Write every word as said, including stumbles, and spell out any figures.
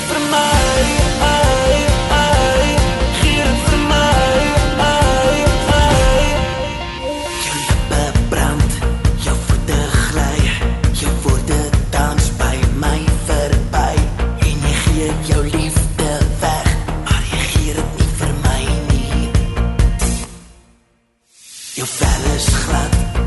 vir my, ai, ai, gee dit vir my, ai, ai. Jou lippe brand, jou voete gly, jou woorde dans by my verby, en jy gee jou liefde weg, maar jy gee dit nie vir my nie. Jou vel is glad,